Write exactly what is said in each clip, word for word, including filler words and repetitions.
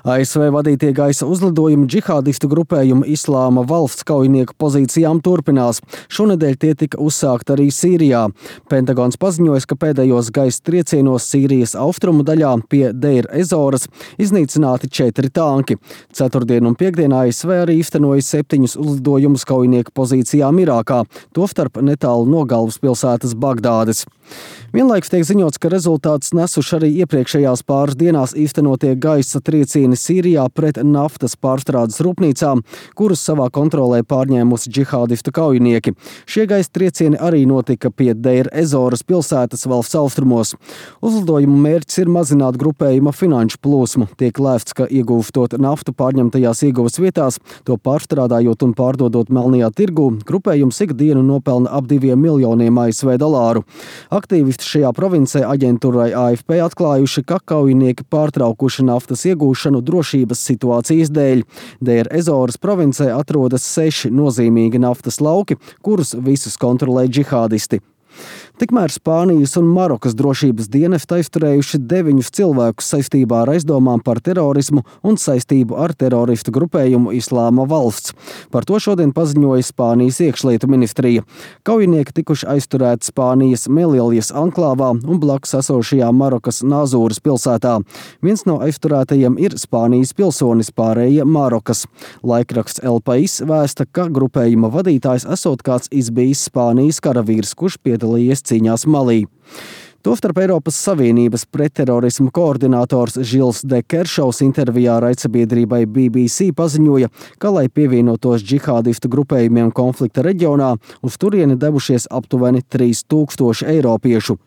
A S V vadītie gaisa uzlidojumi džihādistu grupējumu Islāma valsts kaujinieku pozīcijām turpinās. Šonedēļ tie tika uzsākti arī Sīrijā. Pentagons paziņoja, ka pēdējos gaisa triecienos Sīrijas austrumu daļā pie Deir Ezoras iznīcināti četri tanki. Ceturtdien un piekdien A S V arī īstenoja septiņus uzlidojumus kaujinieku pozīcijām Irākā, tostarp netālu no galvaspilsētas Bagdādes. Vienlaikus tiek ziņots, ka rezultātus nesuši arī iepriekšējās pāris dienās īstenotie gaisa triecieni Sīrijā pret naftas pārstrādes rūpnīcām, kuras savā kontrolē pārņēmusi džihādistu kaujinieki. Šie gaisa triecieni arī notika pie Deir Ezoras pilsētas valsts austrumos. Uzlidojumu mērķis ir mazināt grupējuma finanšu plūsmu. Tiek lēsts, ka iegūstot naftu pārņemtajās ieguvas vietās, to pārstrādājot un pārdodot melnajā tirgū, grupējums ikdienu nopelna ap diviem miljoniem A S V dolāru. Aktīvisti šajā provincē aģentūrai A F P atklājuši, ka kaujinieki pārtraukuši naftas iegūšanu drošības situācijas dēļ. Deir Ezoras provincē atrodas seši nozīmīgi naftas lauki, kurus visus kontrolē džihādisti. Tikmēr Spānijas un Marokas drošības dienesti aizturējuši deviņus cilvēkus saistībā ar aizdomām par terorismu un saistību ar teroristu grupējumu Islāma valsts. Par to šodien paziņoja Spānijas iekšlietu ministrija. Kaujinieki tikuši aizturēti Spānijas Meliljas anklāvā un blakus esošajā Marokas Nazūras pilsētā. Viens no aizturētajiem ir Spānijas pilsonis, pārējie Marokas. Laikraksts El País vēsta, ka grupējuma vadītājs esot kāds izbijis Spānijas karavīrs, kurš piedalījies cīņās Malī. Tostarp Eiropas Savienības pretterorismu koordinators Žils de Keršovs intervijā raidsabiedrībai B B C paziņoja, ka, lai pievienotos džihādistu grupējumiem konflikta reģionā, uz turieni devušies aptuveni trīs tūkstoši eiropiešu.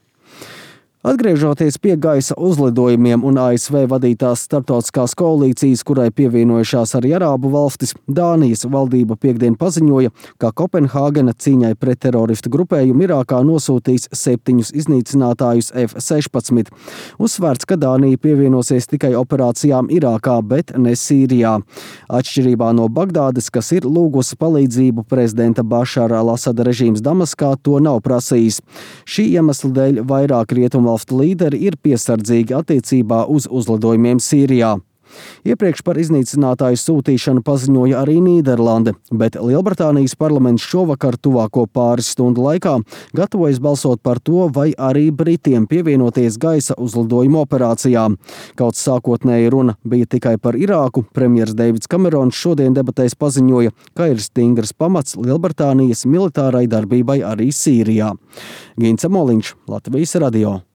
Atgriežoties pie gaisa uzlidojumiem un A S V vadītās starptautiskās koalīcijas, kurai pievienojušās arī arābu valstis, Dānijas valdība piekdien paziņoja, ka Kopenhāgena cīņai pret teroristu grupējumu Irākā nosūtīs septiņus iznīcinātājus F sešpadsmit. Uzsvērts, ka Dānija pievienosies tikai operācijām Irākā, bet ne Sīrijā. Atšķirībā no Bagdādes, kas ir lūgusi palīdzību, prezidenta Bašara al-Asada režīms Damaskā to nav prasījis. Šī iemesla dēļ vairāk rietumu valstu līderi ir piesardzīgi attiecībā uz uzlidojumiem Sīrijā. Iepriekš par iznīcinātāju sūtīšanu paziņoja arī Nīderlande, bet Lielbritānijas parlaments šovakar tuvāko pāris stundu laikā gatavojas balsot par to, vai arī Britiem pievienoties gaisa uzlidojumu operācijām. Kaut sākotnēji runa bija tikai par Irāku, premjers Deivids Kamerons šodien debatēs paziņoja, ka ir stingrs pamats Lielbritānijas militārai darbībai arī Sīrijā. Gints Moliņš, Latvijas radio.